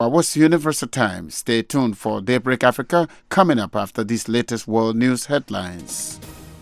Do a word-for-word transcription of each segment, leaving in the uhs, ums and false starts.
What's Universal Time? Stay tuned for Daybreak Africa coming up after these latest world news headlines.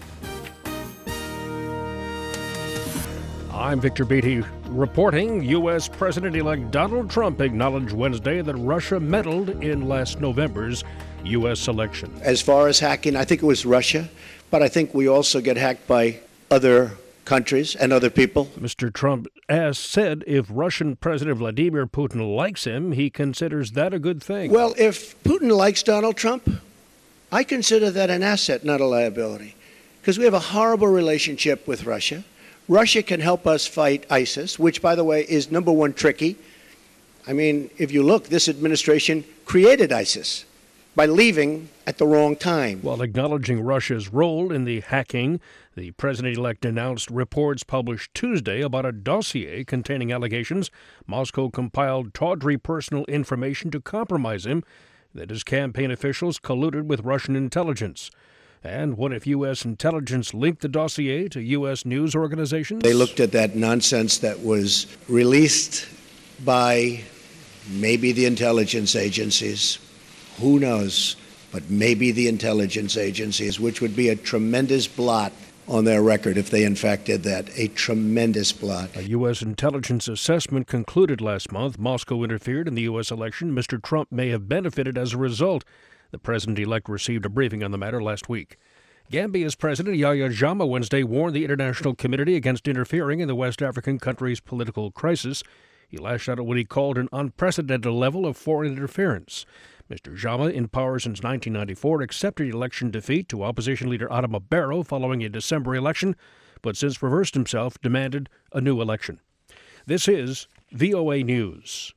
I'm Victor Beatty reporting. U S. President-elect Donald Trump acknowledged Wednesday that Russia meddled in last November's U S election. As far as hacking, I think it was Russia, but I think we also get hacked by other countries and other people. Mister Trump has said if Russian President Vladimir Putin likes him, he considers that a good thing. Well, if Putin likes Donald Trump, I consider that an asset, not a liability, because we have a horrible relationship with Russia. Russia can help us fight ISIS, which, by the way, is number one tricky. I mean, if you look, this administration created ISIS by leaving at the wrong time. While acknowledging Russia's role in the hacking, the president-elect announced reports published Tuesday about a dossier containing allegations Moscow compiled tawdry personal information to compromise him, that his campaign officials colluded with Russian intelligence. And what if U S intelligence linked the dossier to U S news organizations? They looked at that nonsense that was released by maybe the intelligence agencies. Who knows? But maybe the intelligence agencies, which would be a tremendous blot on their record if they in fact did that. A tremendous blot. A U S intelligence assessment concluded last month Moscow interfered in the U S election. Mister Trump may have benefited as a result. The president-elect received a briefing on the matter last week. Gambia's President Yahya Jammeh Wednesday warned the international community against interfering in the West African country's political crisis. He lashed out at what he called an unprecedented level of foreign interference. Mister Jammeh, in power since nineteen ninety-four, accepted election defeat to opposition leader Adama Barrow following a December election, but since reversed himself, demanded a new election. This is V O A News.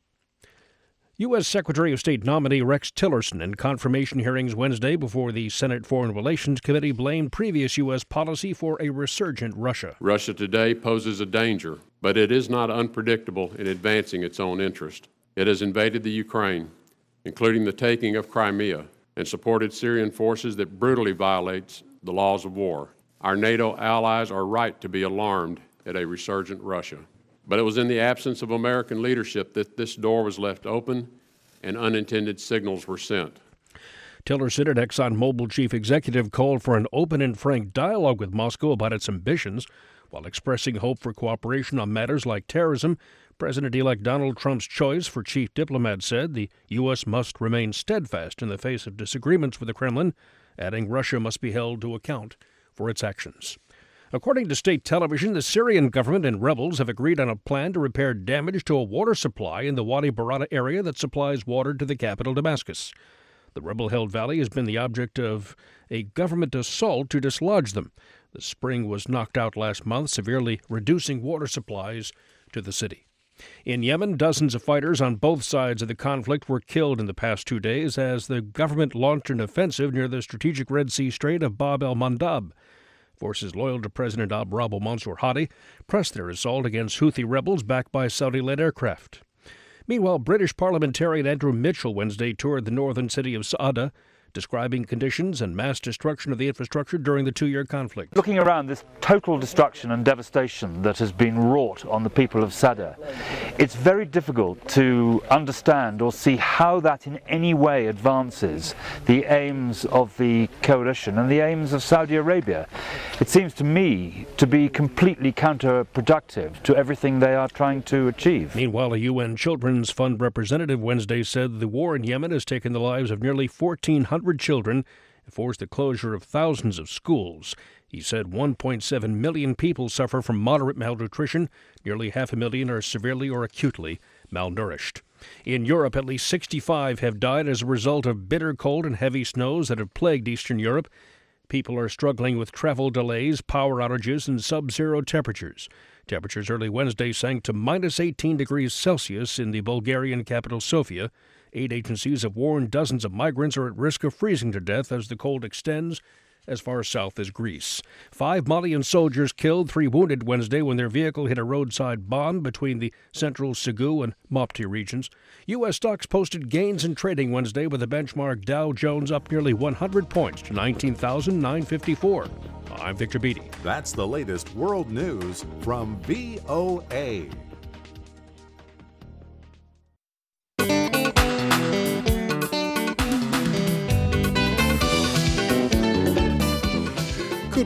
U S. Secretary of State nominee Rex Tillerson in confirmation hearings Wednesday before the Senate Foreign Relations Committee blamed previous U S policy for a resurgent Russia. Russia today poses a danger, but it is not unpredictable in advancing its own interest. It has invaded the Ukraine, including the taking of Crimea, and supported Syrian forces that brutally violates the laws of war. Our NATO allies are right to be alarmed at a resurgent Russia. But it was in the absence of American leadership that this door was left open and unintended signals were sent. Tillerson, an ExxonMobil chief executive, called for an open and frank dialogue with Moscow about its ambitions, while expressing hope for cooperation on matters like terrorism. President-elect Donald Trump's choice for chief diplomat said the U S must remain steadfast in the face of disagreements with the Kremlin, adding Russia must be held to account for its actions. According to state television, the Syrian government and rebels have agreed on a plan to repair damage to a water supply in the Wadi Barada area that supplies water to the capital, Damascus. The rebel-held valley has been the object of a government assault to dislodge them. The spring was knocked out last month, severely reducing water supplies to the city. In Yemen, dozens of fighters on both sides of the conflict were killed in the past two days as the government launched an offensive near the strategic Red Sea Strait of Bab el-Mandab. Forces loyal to President Abd-Rabbu Mansour Hadi pressed their assault against Houthi rebels backed by Saudi-led aircraft. Meanwhile, British parliamentarian Andrew Mitchell Wednesday toured the northern city of Saada, describing conditions and mass destruction of the infrastructure during the two-year conflict. Looking around this total destruction and devastation that has been wrought on the people of Saada, it's very difficult to understand or see how that in any way advances the aims of the coalition and the aims of Saudi Arabia. It seems to me to be completely counterproductive to everything they are trying to achieve. Meanwhile, a U N Children's Fund representative Wednesday said the war in Yemen has taken the lives of nearly fourteen hundred children and forced the closure of thousands of schools. He said one point seven million people suffer from moderate malnutrition. Nearly half a million are severely or acutely malnourished. In Europe, at least sixty-five have died as a result of bitter cold and heavy snows that have plagued Eastern Europe. People are struggling with travel delays, power outages, and sub-zero temperatures. Temperatures early Wednesday sank to minus eighteen degrees Celsius in the Bulgarian capital, Sofia. Aid agencies have warned dozens of migrants are at risk of freezing to death as the cold extends as far south as Greece. Five Malian soldiers killed, three wounded Wednesday when their vehicle hit a roadside bomb between the central Ségou and Mopti regions. U S stocks posted gains in trading Wednesday with the benchmark Dow Jones up nearly one hundred points to nineteen thousand nine hundred fifty-four. I'm Victor Beatty. That's the latest world news from V O A.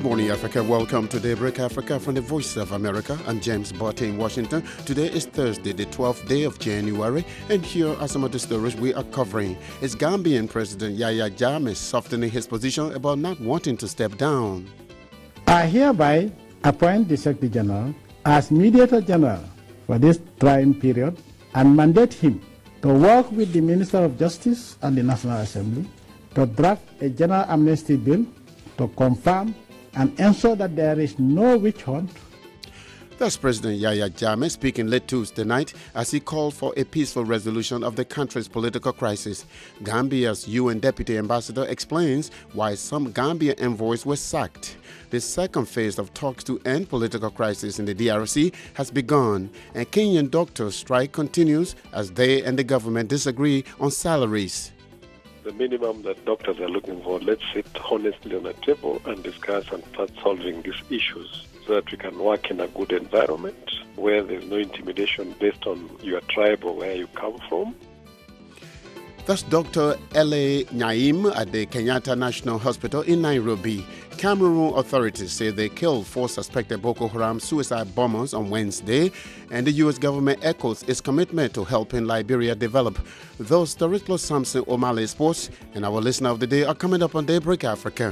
morning, Africa. Welcome to Daybreak Africa from the Voice of America. I'm James Botte in Washington. Today is Thursday, the twelfth day of January, and here are some of the stories we are covering. Is Gambian President Yahya Jammeh softening his position about not wanting to step down? I hereby appoint the Secretary General as Mediator General for this trying period and mandate him to work with the Minister of Justice and the National Assembly to draft a general amnesty bill to confirm and ensure that there is no witch hunt. That's President Yahya Jammeh speaking late Tuesday night as he called for a peaceful resolution of the country's political crisis. Gambia's U N Deputy Ambassador explains why some Gambian envoys were sacked. The second phase of talks to end political crisis in the D R C has begun, and Kenyan doctors' strike continues as they and the government disagree on salaries. The minimum that doctors are looking for, let's sit honestly on the table and discuss and start solving these issues so that we can work in a good environment where there's no intimidation based on your tribe or where you come from. That's Doctor L A Naim at the Kenyatta National Hospital in Nairobi. Cameroon authorities say they killed four suspected Boko Haram suicide bombers on Wednesday, and the U S government echoes its commitment to helping Liberia develop. Those stories plus Samson O'Malley Sports and our listener of the day are coming up on Daybreak Africa.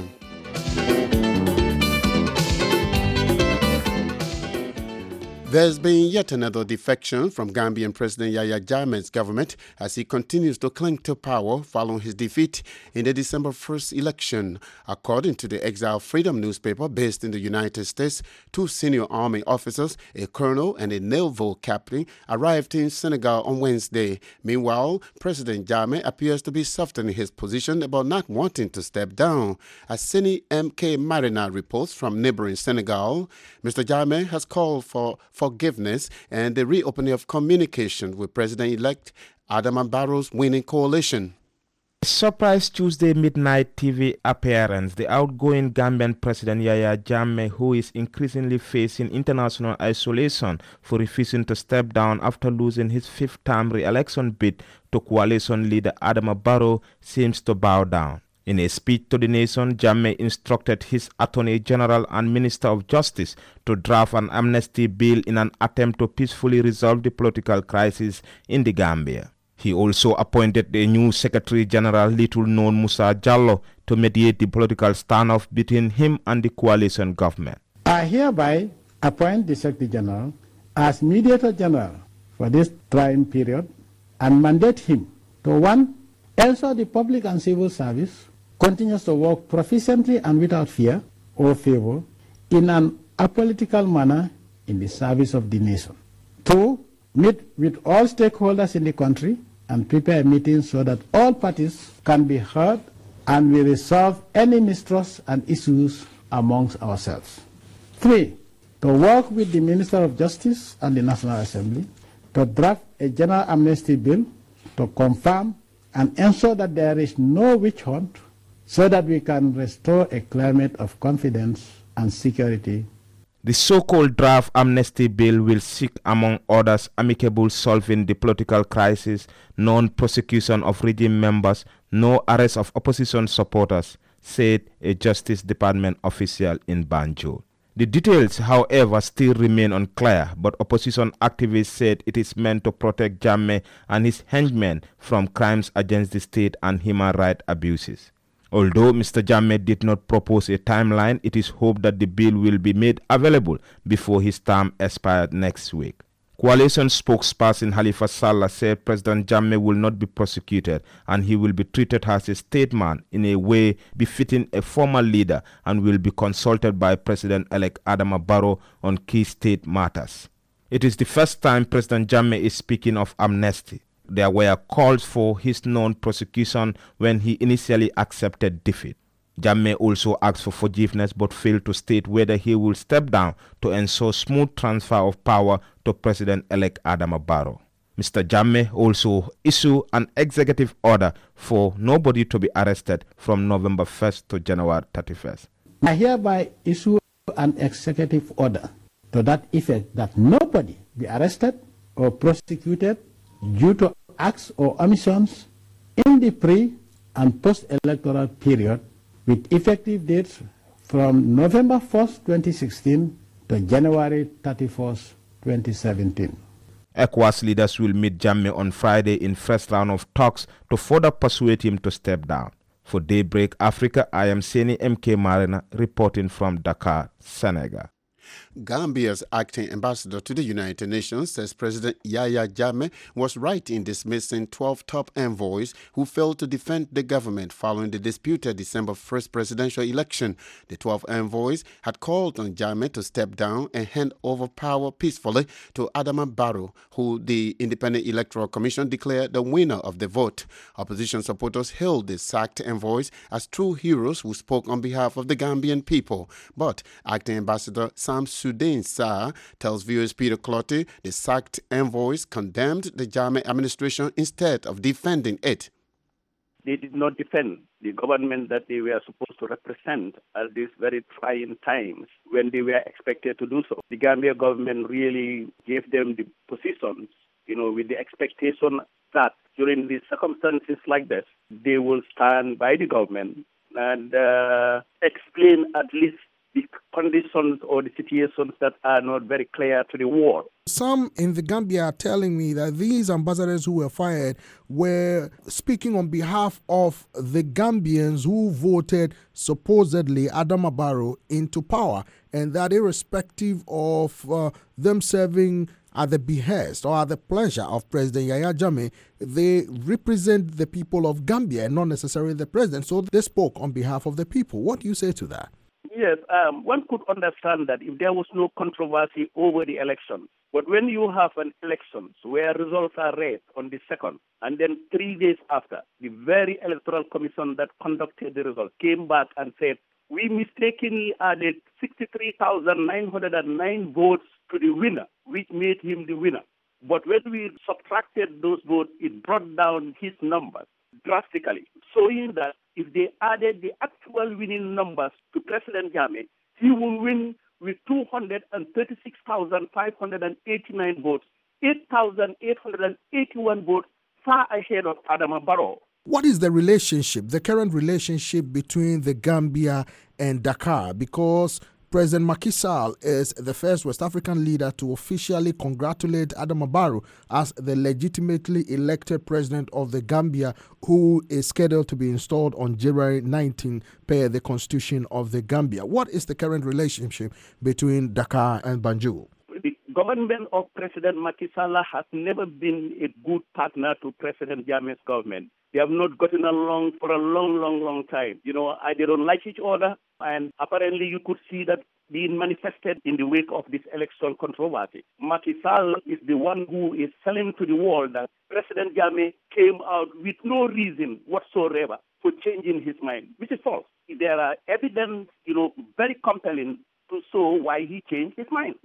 There's been yet another defection from Gambian President Yahya Jammeh's government as he continues to cling to power following his defeat in the December first election. According to the Exile Freedom newspaper based in the United States, two senior army officers, a colonel and a naval captain, arrived in Senegal on Wednesday. Meanwhile, President Jammeh appears to be softening his position about not wanting to step down. As Seni M K Marina reports from neighboring Senegal, Mister Jammeh has called for forgiveness and the reopening of communication with President-elect Adama Barrow's winning coalition. Surprise Tuesday midnight T V appearance, the outgoing Gambian President Yahya Jammeh, who is increasingly facing international isolation for refusing to step down after losing his fifth-term re-election bid to coalition leader Adama Barrow, seems to bow down. In a speech to the nation, Jammeh instructed his Attorney General and Minister of Justice to draft an amnesty bill in an attempt to peacefully resolve the political crisis in the Gambia. He also appointed a new Secretary General, little-known Musa Jallo, to mediate the political standoff between him and the coalition government. I hereby appoint the Secretary General as Mediator General for this trying period and mandate him to, one, ensure the public and civil service continues to work proficiently and without fear or favor in an apolitical manner in the service of the nation. Two, meet with all stakeholders in the country and prepare meetings so that all parties can be heard and we resolve any mistrust and issues amongst ourselves. Three, to work with the Minister of Justice and the National Assembly to draft a general amnesty bill to confirm and ensure that there is no witch hunt so that we can restore a climate of confidence and security. The so-called draft amnesty bill will seek, among others, amicable solving the political crisis, non-prosecution of regime members, no arrest of opposition supporters, said a Justice Department official in Banjul. The details, however, still remain unclear, but opposition activists said it is meant to protect Jammeh and his henchmen from crimes against the state and human rights abuses. Although Mister Jammeh did not propose a timeline, it is hoped that the bill will be made available before his term expires next week. Coalition spokesperson Halifa Sallah said President Jammeh will not be prosecuted and he will be treated as a statesman in a way befitting a former leader and will be consulted by President-elect Adama Barrow on key state matters. It is the first time President Jammeh is speaking of amnesty. There were calls for his non-prosecution when he initially accepted defeat. Jammeh also asked for forgiveness but failed to state whether he will step down to ensure smooth transfer of power to President-elect Adama Barrow. Mister Jammeh also issued an executive order for nobody to be arrested from November first to January thirty-first. I hereby issue an executive order to that effect that nobody be arrested or prosecuted due to acts or omissions in the pre- and post-electoral period with effective dates from November first, twenty sixteen to January thirty-first, twenty seventeen. ECOWAS leaders will meet Jammeh on Friday in first round of talks to further persuade him to step down. For Daybreak Africa, I am Seni M K Marina reporting from Dakar, Senegal. Gambia's acting ambassador to the United Nations says President Yahya Jammeh was right in dismissing twelve top envoys who failed to defend the government following the disputed December first presidential election. The twelve envoys had called on Jammeh to step down and hand over power peacefully to Adama Barrow, who the Independent Electoral Commission declared the winner of the vote. Opposition supporters hailed the sacked envoys as true heroes who spoke on behalf of the Gambian people. But acting ambassador Sam Sudain Sarr tells viewers Peter Clotty the sacked envoys condemned the Jammeh administration instead of defending it. They did not defend the government that they were supposed to represent at these very trying times when they were expected to do so. The Gambia government really gave them the positions, you know, with the expectation that during these circumstances like this, they will stand by the government and uh, explain at least the conditions or the situations that are not very clear to the world. Some in the Gambia are telling me that these ambassadors who were fired were speaking on behalf of the Gambians who voted supposedly Adama Barrow into power, and that irrespective of uh, them serving at the behest or at the pleasure of President Yahya Jammeh, they represent the people of Gambia and not necessarily the president. So they spoke on behalf of the people. What do you say to that? Yes, um, one could understand that if there was no controversy over the election. But when you have an election where results are read on the second, and then three days after, the very electoral commission that conducted the results came back and said, we mistakenly added sixty-three thousand nine hundred nine votes to the winner, which made him the winner. But when we subtracted those votes, it brought down his numbers drastically, showing that if they added the actual winning numbers to President Jammeh, he will win with two hundred thirty-six thousand five hundred eighty-nine votes, eight thousand eight hundred eighty-one votes, far ahead of Adama Barrow. What is the relationship, the current relationship between the Gambia and Dakar? Because President Macky Sall is the first West African leader to officially congratulate Adama Barrow as the legitimately elected president of the Gambia, who is scheduled to be installed on January nineteenth per the constitution of the Gambia. What is the current relationship between Dakar and Banjul? The government of President Macky Sall has never been a good partner to President Jammeh's government. They have not gotten along for a long, long, long time. You know, they don't like each other, and apparently you could see that being manifested in the wake of this election controversy. Macky Sall is the one who is telling to the world that President Jammeh came out with no reason whatsoever for changing his mind, which is false. There are evidence, you know, very compelling to show why he changed his mind.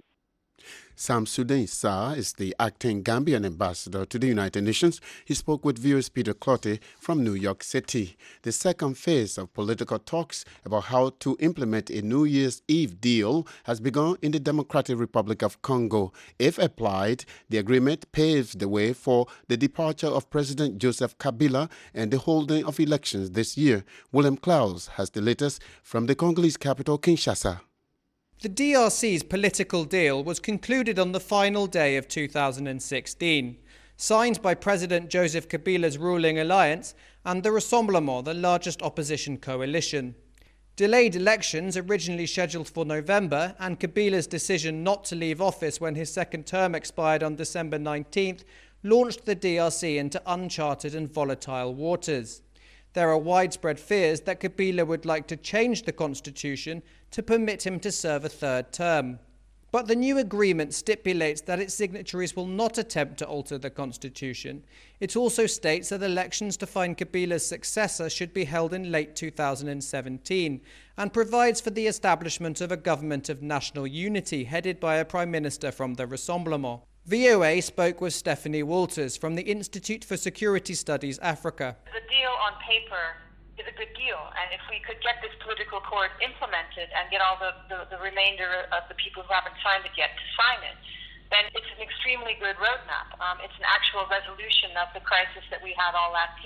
Sam Sudain Sarr is the acting Gambian ambassador to the United Nations. He spoke with viewers Peter Clotty from New York City. The second phase of political talks about how to implement a New Year's Eve deal has begun in the Democratic Republic of Congo. If applied, the agreement paves the way for the departure of President Joseph Kabila and the holding of elections this year. William Klaus has the latest from the Congolese capital, Kinshasa. The D R C's political deal was concluded on the final day of two thousand sixteen, signed by President Joseph Kabila's ruling alliance and the Rassemblement, the largest opposition coalition. Delayed elections, originally scheduled for November, and Kabila's decision not to leave office when his second term expired on December nineteenth, launched the D R C into uncharted and volatile waters. There are widespread fears that Kabila would like to change the constitution to permit him to serve a third term. But the new agreement stipulates that its signatories will not attempt to alter the constitution. It also states that elections to find Kabila's successor should be held in late two thousand seventeen and provides for the establishment of a government of national unity headed by a prime minister from the Rassemblement. V O A spoke with Stephanie Walters from the Institute for Security Studies Africa. The deal on paper is a good deal, and if we could get this political accord implemented and get all the, the, the remainder of the people who haven't signed it yet to sign it, then it's an extremely good roadmap. Um, it's an actual resolution of the crisis that we had all last year.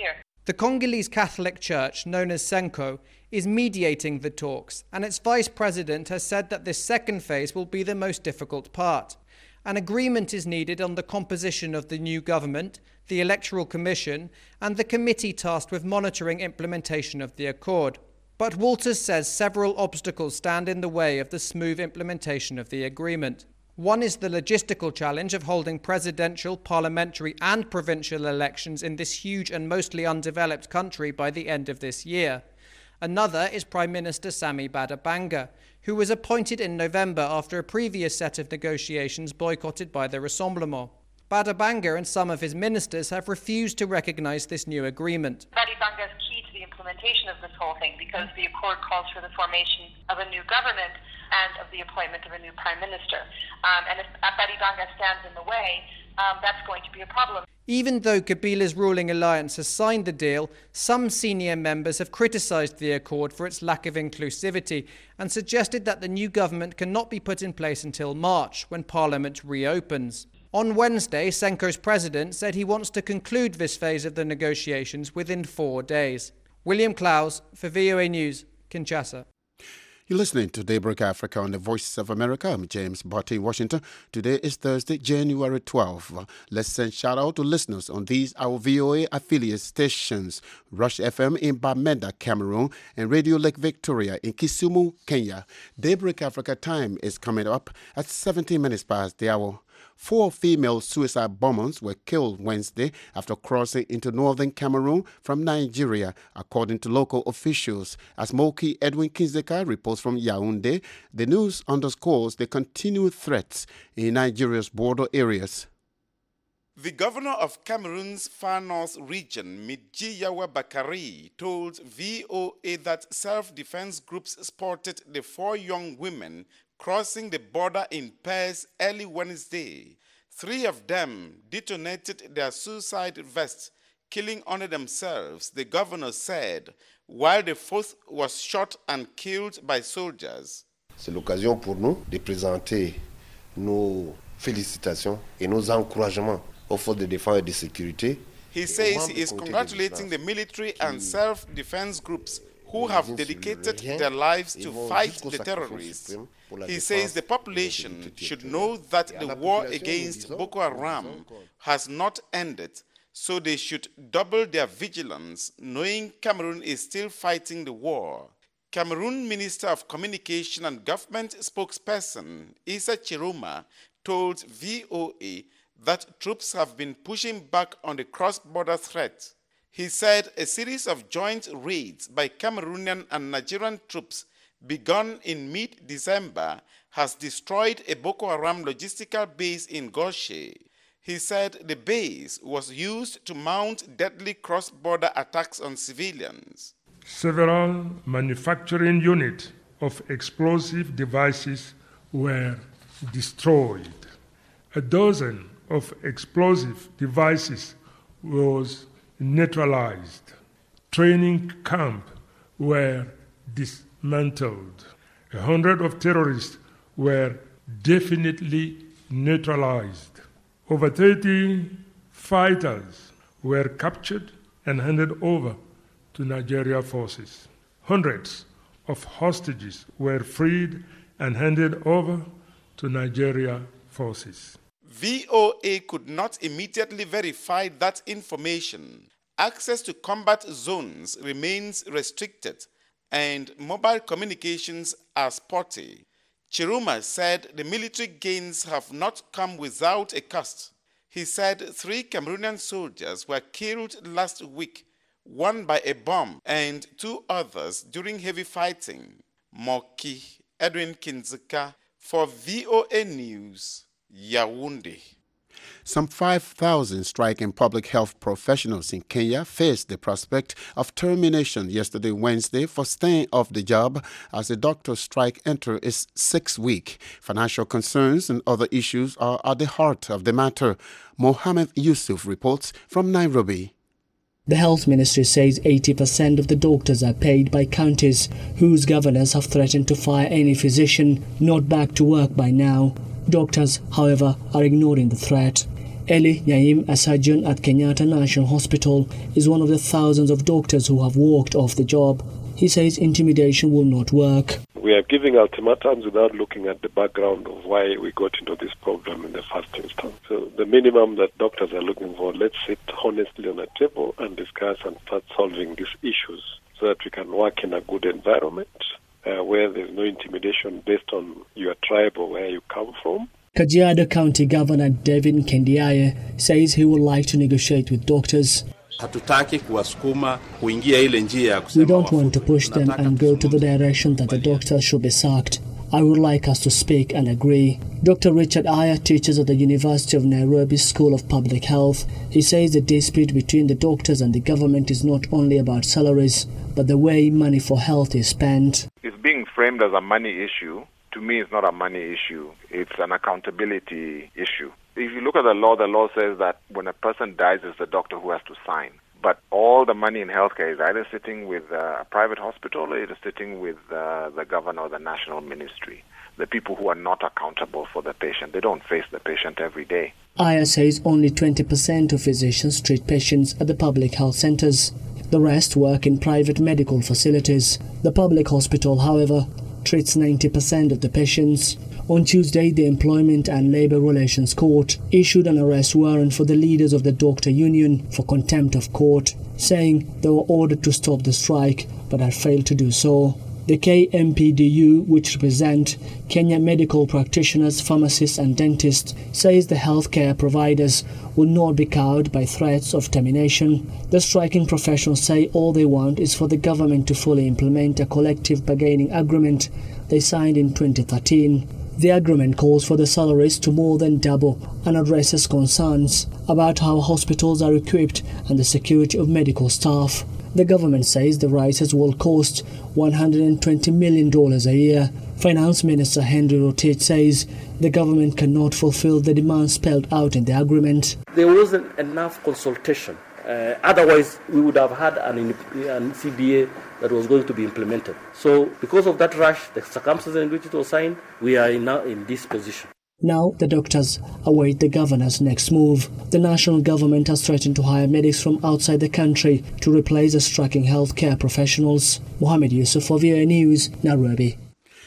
The Congolese Catholic Church, known as Senko, is mediating the talks, and its vice president has said that this second phase will be the most difficult part. An agreement is needed on the composition of the new government, the Electoral Commission, and the committee tasked with monitoring implementation of the accord. But Walters says several obstacles stand in the way of the smooth implementation of the agreement. One is the logistical challenge of holding presidential, parliamentary and provincial elections in this huge and mostly undeveloped country by the end of this year. Another is Prime Minister Sami Badabanga, who was appointed in November after a previous set of negotiations boycotted by the Rassemblement. Badabanga and some of his ministers have refused to recognise this new agreement. Badabanga is key to the implementation of this whole thing because the accord calls for the formation of a new government and of the appointment of a new prime minister. Um, and if Badabanga stands in the way, um, that's going to be a problem. Even though Kabila's ruling alliance has signed the deal, some senior members have criticised the accord for its lack of inclusivity and suggested that the new government cannot be put in place until March, when Parliament reopens. On Wednesday, Senko's president said he wants to conclude this phase of the negotiations within four days. William Clowes for V O A News, Kinshasa. You're listening to Daybreak Africa on the Voice of America. I'm James Botti in Washington. Today is Thursday, January twelfth. Let's send shout out to listeners on these our V O A affiliate stations: Rush F M in Bamenda, Cameroon, and Radio Lake Victoria in Kisumu, Kenya. Daybreak Africa time is coming up at seventeen minutes past the hour. Four female suicide bombers were killed Wednesday after crossing into northern Cameroon from Nigeria, according to local officials. As Moki Edwin Kinzeka reports from Yaoundé, the news underscores the continued threats in Nigeria's border areas. The governor of Cameroon's far north region, Midjiyawa Bakari, told V O A that self-defense groups spotted the four young women crossing the border in pairs early Wednesday. Three of them detonated their suicide vests, killing only themselves, the governor said, while the fourth was shot and killed by soldiers. C'est l'occasion pour nous de présenter nos félicitations et nos encouragements aux forces de défense et de sécurité. He says he is congratulating the military and self-defense groups who have dedicated their lives to fight the terrorists. He says the population should know that the war against Boko Haram has not ended, so they should double their vigilance, knowing Cameroon is still fighting the war. Cameroon Minister of Communication and Government spokesperson Issa Chiroma told V O A that troops have been pushing back on the cross-border threat. He said a series of joint raids by Cameroonian and Nigerian troops begun in mid-December has destroyed a Boko Haram logistical base in Goshe. He said the base was used to mount deadly cross-border attacks on civilians. Several manufacturing units of explosive devices were destroyed. A dozen of explosive devices was neutralized. Training camps were dismantled. A hundred of terrorists were definitely neutralized. Over thirty fighters were captured and handed over to Nigeria forces. Hundreds of hostages were freed and handed over to Nigeria forces. V O A could not immediately verify that information. Access to combat zones remains restricted and mobile communications are spotty. Chiruma said the military gains have not come without a cost. He said three Cameroonian soldiers were killed last week, one by a bomb and two others during heavy fighting. Moki Edwin Kinzeka for V O A News, Yaoundé. Some five thousand striking public health professionals in Kenya faced the prospect of termination yesterday, Wednesday, for staying off the job as the doctor strike enters its sixth week. Financial concerns and other issues are at the heart of the matter. Mohammed Yusuf reports from Nairobi. The health ministry says eighty percent of the doctors are paid by counties, whose governors have threatened to fire any physician not back to work by now. Doctors, however, are ignoring the threat. Eli Nyaim, a surgeon at Kenyatta National Hospital, is one of the thousands of doctors who have walked off the job. He says intimidation will not work. We are giving ultimatums without looking at the background of why we got into this problem in the first instance. So the minimum that doctors are looking for, let's sit honestly on a table and discuss and start solving these issues so that we can work in a good environment uh, where there's no intimidation based on your tribe or where you come from. Kajiado County Governor Devin Kendiaye says he would like to negotiate with doctors. We don't want to push them and go to the direction that the doctors should be sacked. I would like us to speak and agree. Doctor Richard Aya teaches at the University of Nairobi School of Public Health. He says the dispute between the doctors and the government is not only about salaries, but the way money for health is spent. It's being framed as a money issue. To me, it's not a money issue. It's an accountability issue. If you look at the law, the law says that when a person dies, it's the doctor who has to sign. But all the money in healthcare is either sitting with uh, a private hospital or it is sitting with uh, the governor or the national ministry, the people who are not accountable for the patient. They don't face the patient every day. Aya says only twenty percent of physicians treat patients at the public health centers. The rest work in private medical facilities. The public hospital, however, treats ninety percent of the patients. On Tuesday, the Employment and Labour Relations Court issued an arrest warrant for the leaders of the doctor union for contempt of court, saying they were ordered to stop the strike but had failed to do so. The K M P D U, which represent Kenya medical practitioners, pharmacists and dentists, says the healthcare providers will not be cowed by threats of termination. The striking professionals say all they want is for the government to fully implement a collective bargaining agreement they signed in twenty thirteen. The agreement calls for the salaries to more than double and addresses concerns about how hospitals are equipped and the security of medical staff. The government says the rises will cost one hundred twenty million dollars a year. Finance Minister Henry Rotich says the government cannot fulfill the demands spelled out in the agreement. There wasn't enough consultation. Uh, otherwise, we would have had an, an C B A that was going to be implemented. So, because of that rush, the circumstances in which it was signed, we are now in this position. Now, the doctors await the governor's next move. The national government has threatened to hire medics from outside the country to replace the striking healthcare professionals. Mohammed Yusuf for V O A News, Nairobi.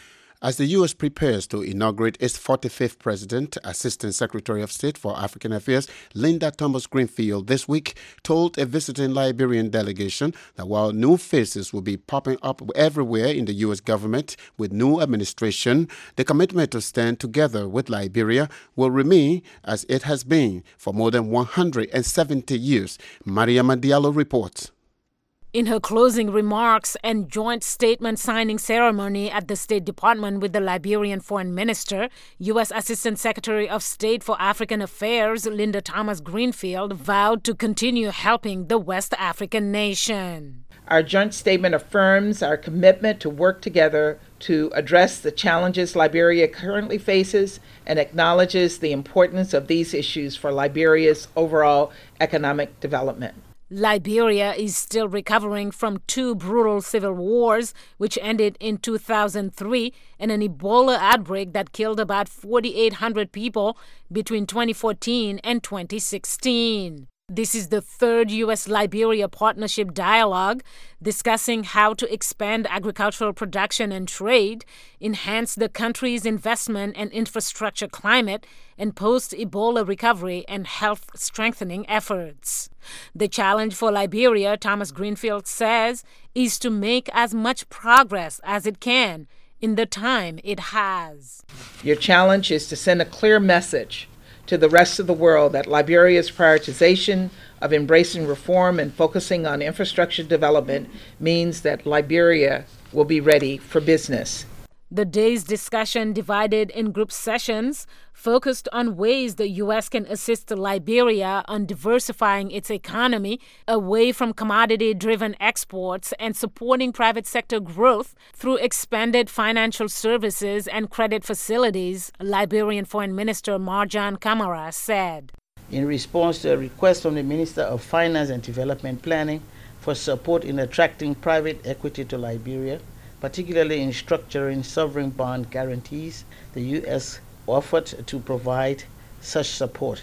As the U S prepares to inaugurate its forty-fifth president, Assistant Secretary of State for African Affairs Linda Thomas-Greenfield this week told a visiting Liberian delegation that while new faces will be popping up everywhere in the U S government with new administration, the commitment to stand together with Liberia will remain as it has been for more than one hundred seventy years. Mariama Diallo reports. In her closing remarks and joint statement signing ceremony at the State Department with the Liberian Foreign Minister, U S Assistant Secretary of State for African Affairs Linda Thomas-Greenfield vowed to continue helping the West African nation. Our joint statement affirms our commitment to work together to address the challenges Liberia currently faces and acknowledges the importance of these issues for Liberia's overall economic development. Liberia is still recovering from two brutal civil wars, which ended in two thousand three, and an Ebola outbreak that killed about forty-eight hundred people between twenty fourteen and twenty sixteen. This is the third U S-Liberia partnership dialogue discussing how to expand agricultural production and trade, enhance the country's investment and infrastructure climate, and post-Ebola recovery and health strengthening efforts. The challenge for Liberia, Thomas-Greenfield says, is to make as much progress as it can in the time it has. Your challenge is to send a clear message to the rest of the world that Liberia's prioritization of embracing reform and focusing on infrastructure development means that Liberia will be ready for business. The day's discussion, divided in group sessions, focused on ways the U S can assist Liberia on diversifying its economy away from commodity-driven exports and supporting private sector growth through expanded financial services and credit facilities, Liberian Foreign Minister Marjan Kamara said. In response to a request from the Minister of Finance and Development Planning for support in attracting private equity to Liberia, particularly in structuring sovereign bond guarantees, the U S offered to provide such support.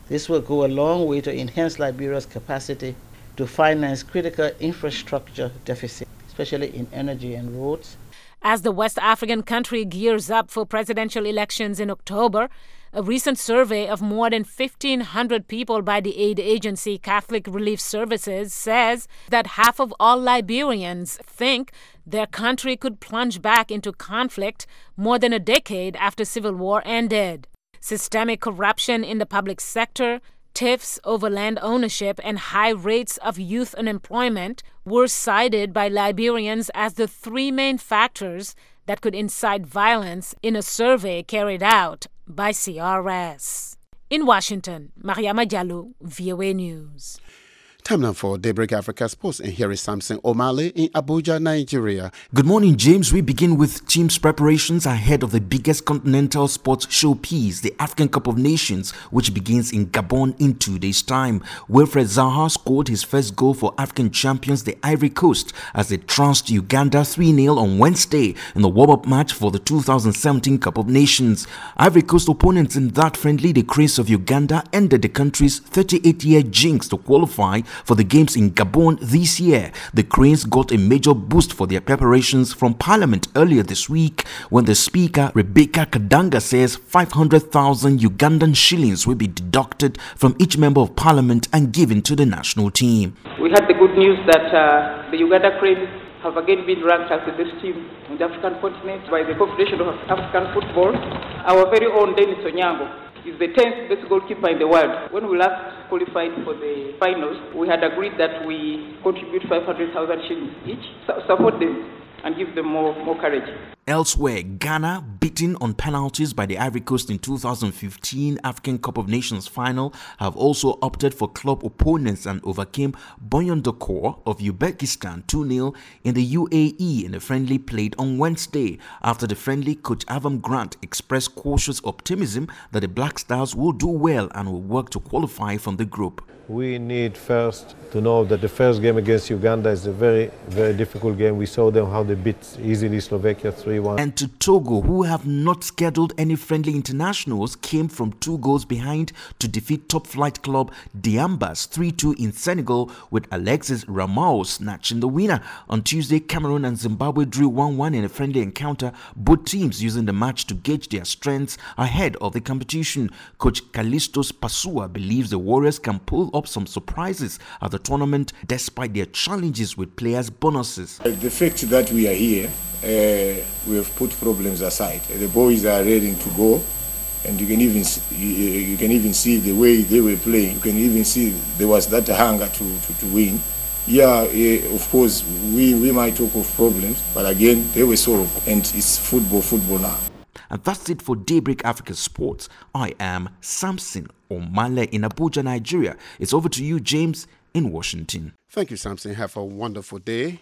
This will go a long way to enhance Liberia's capacity to finance critical infrastructure deficits, especially in energy and roads. As the West African country gears up for presidential elections in October, a recent survey of more than fifteen hundred people by the aid agency Catholic Relief Services says that half of all Liberians think their country could plunge back into conflict more than a decade after civil war ended. Systemic corruption in the public sector, tiffs over land ownership, and high rates of youth unemployment were cited by Liberians as the three main factors that could incite violence in a survey carried out by C R S. In Washington, Mariama Diallo, V O A News. Time now for Daybreak Africa Sports, and here is Samson Omale in Abuja, Nigeria. Good morning, James. We begin with teams' preparations ahead of the biggest continental sports showpiece, the African Cup of Nations, which begins in Gabon in two days' time. Wilfred Zaha scored his first goal for African champions, the Ivory Coast, as they trounced Uganda three nil on Wednesday in the warm-up match for the two thousand seventeen Cup of Nations. Ivory Coast opponents in that friendly, the Cranes of Uganda, ended the country's thirty-eight-year jinx to qualify for the games in Gabon this year. The Cranes got a major boost for their preparations from Parliament earlier this week when the Speaker, Rebecca Kadanga, says five hundred thousand Ugandan shillings will be deducted from each member of Parliament and given to the national team. We had the good news that uh, the Uganda Cranes have again been ranked as the best team in the African continent by the Confederation of African Football. Our very own Dennis Onyango is the tenth best goalkeeper in the world. When we last qualified for the finals, we had agreed that we contribute five hundred thousand shillings each, so support them and give them more, more courage. Elsewhere, Ghana, beaten on penalties by the Ivory Coast in two thousand fifteen African Cup of Nations final, have also opted for club opponents and overcame Boyondokor of Uzbekistan two nil in the U A E in a friendly played on Wednesday. After the friendly, coach Avram Grant expressed cautious optimism that the Black Stars will do well and will work to qualify from the group. We need first to know that the first game against Uganda is a very, very difficult game. We saw them how they beat easily Slovakia three one. And to Togo, who have not scheduled any friendly internationals, came from two goals behind to defeat top-flight club Diambas three two in Senegal, with Alexis Ramao snatching the winner. On Tuesday, Cameroon and Zimbabwe drew one one in a friendly encounter, both teams using the match to gauge their strengths ahead of the competition. Coach Callistos Pasua believes the Warriors can pull up some surprises at the tournament despite their challenges with players' bonuses. The fact that we are here, uh, we have put problems aside. The boys are ready to go, and you can even see, you, you can even see the way they were playing. You can even see there was that hunger to, to, to win. Yeah, uh, of course, we, we might talk of problems, but again, they were solved, and it's football, football now. And that's it for Daybreak Africa Sports. I am Samson Omale in Abuja, Nigeria. It's over to you, James, in Washington. Thank you, Samson. Have a wonderful day.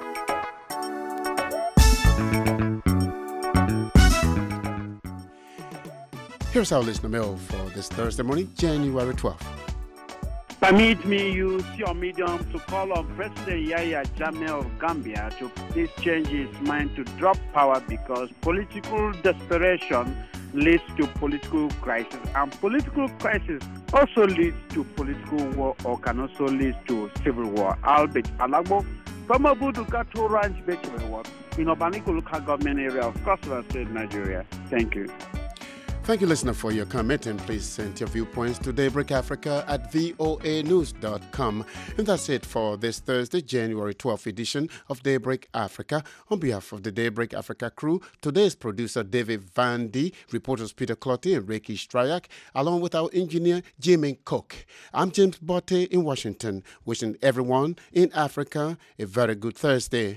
Here's our listener mail for this Thursday morning, January twelfth. Permit me use your medium to call on President Yahya Jammeh of Gambia to please change his mind to drop power because political desperation leads to political crisis, and political crisis also leads to political war or can also lead to civil war. Albert Alagbo from Abudu Ranch, Bekerewa, in Obaniko local government area of Crossriver State, Nigeria. Thank you. Thank you, listener, for your comment, and please send your viewpoints to Daybreak Africa at voa news dot com. And that's it for this Thursday, January twelfth edition of Daybreak Africa. On behalf of the Daybreak Africa crew, today's producer David Vandy, reporters Peter Clotty and Reiki Strayak, along with our engineer Jimmy Cook. I'm James Botte in Washington, wishing everyone in Africa a very good Thursday.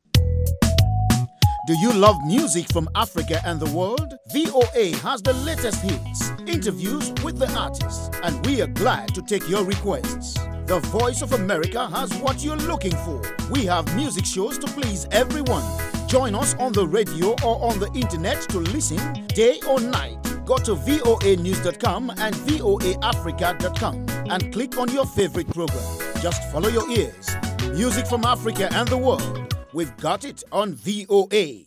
Do you love music from Africa and the world? V O A has the latest hits, interviews with the artists, and we are glad to take your requests. The Voice of America has what you're looking for. We have music shows to please everyone. Join us on the radio or on the internet to listen day or night. Go to voa news dot com and voa africa dot com and click on your favorite program. Just follow your ears. Music from Africa and the world. We've got it on V O A.